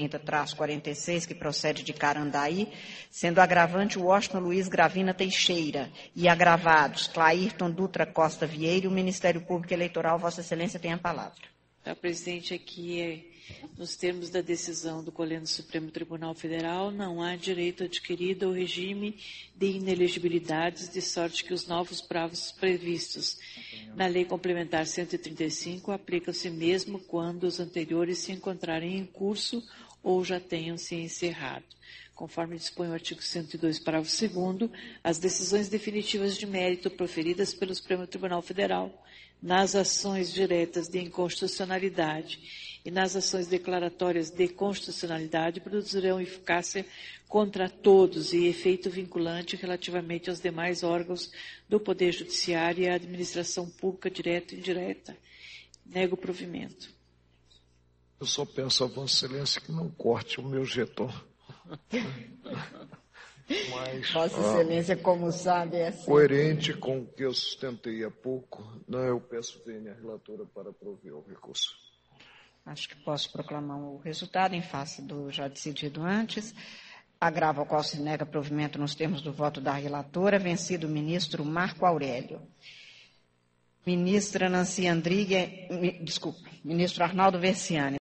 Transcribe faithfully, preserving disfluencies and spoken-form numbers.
trinta traço quarenta e seis, que procede de Carandaí, sendo agravante o Washington Luiz Gravina Teixeira e agravados Clairton Dutra Costa Vieira e o Ministério Público Eleitoral. Vossa Excelência tem a palavra. Tá, presidente, aqui é... Nos termos da decisão do Colégio do Supremo Tribunal Federal, não há direito adquirido ao regime de inelegibilidades, de sorte que os novos prazos previstos na Lei Complementar cento e trinta e cinco aplicam-se mesmo quando os anteriores se encontrarem em curso ou já tenham se encerrado. Conforme dispõe o artigo cento e dois, parágrafo segundo, as decisões definitivas de mérito proferidas pelo Supremo Tribunal Federal nas ações diretas de inconstitucionalidade e nas ações declaratórias de constitucionalidade produzirão eficácia contra todos e efeito vinculante relativamente aos demais órgãos do Poder Judiciário e à administração pública direta e indireta. Nego o provimento. Eu só peço a Vossa Excelência que não corte o meu jeton. Mas, Vossa Excelência, como sabe, é assim. Coerente com o que eu sustentei há pouco, não, eu peço vênia à relatora para prover o recurso. Acho que posso proclamar o resultado em face do já decidido antes. Agravo ao qual se nega provimento nos termos do voto da relatora, vencido o ministro Marco Aurélio. Ministra Nancy Andrighi, desculpe, ministro Arnaldo Versiani.